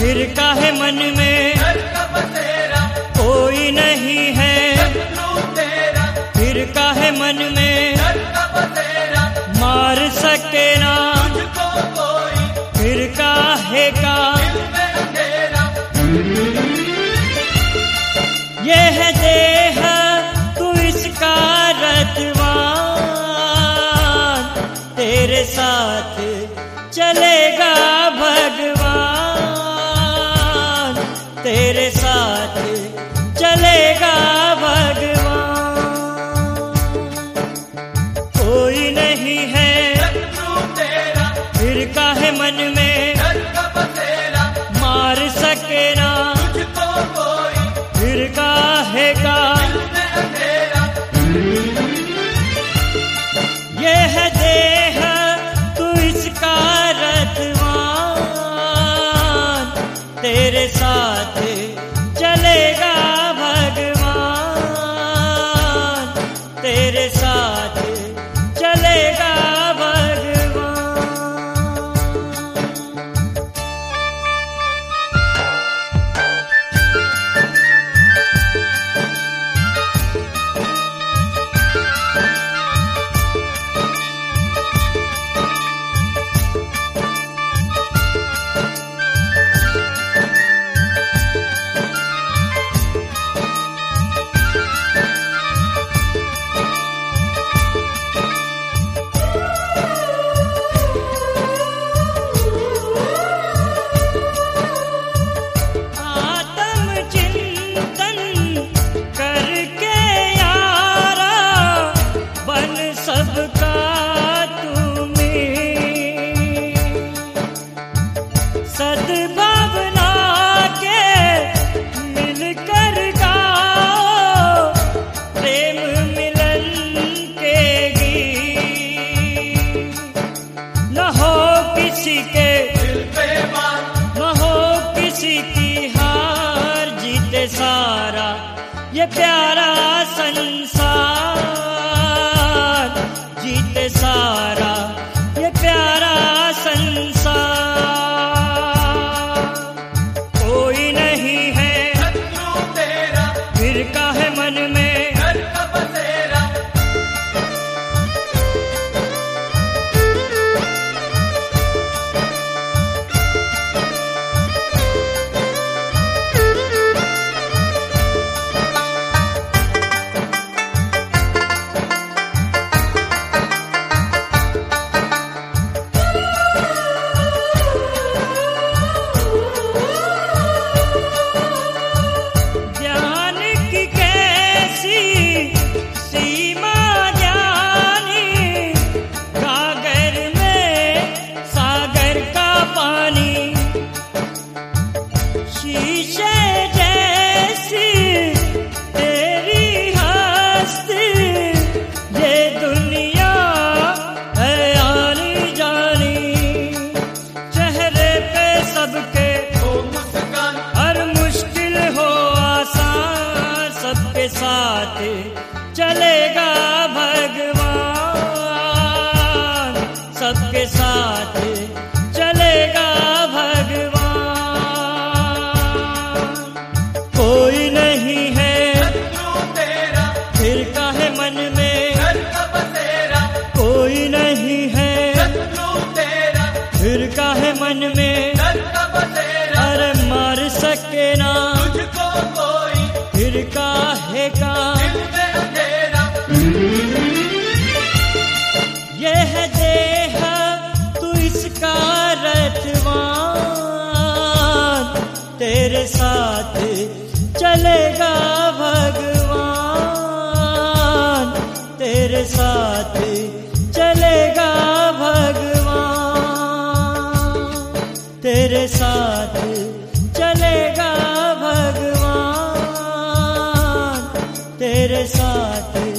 फिर काहे मन में कोई नहीं है, फिर काहे मन में मार सके ना, फिर काहे का ये है देह तू इसका रतवान, तेरे साथ चलेगा भगवान, तेरे साथ चलेगा भगवान। कोई नहीं है फिर काहे मन में मार सके ना, फिर काहे का ये है देह तू इसका रतवान, तेरे साथ चलेगा भगवान, तेरे साथ चलेगा भगवान। सद्भावना के मिलकर गाओ प्रेम मिलन के गीत, न हो किसी के न हो किसी की हार, जीते सारा ये प्यारा संसार, जीते सारा ये प्यारा संसार। फिर काहे मन में साथ चलेगा भगवान, सबके साथ चलेगा भगवान। कोई नहीं है फिर काहे मन में, कोई नहीं है फिर काहे मन में, अरे मार सके ना फिर काहे का ये है देह तू इसका रतवान, तेरे साथ चलेगा भगवान, तेरे साथ चलेगा भगवान, तेरे साथ चलेगा भगवान, तेरे साथ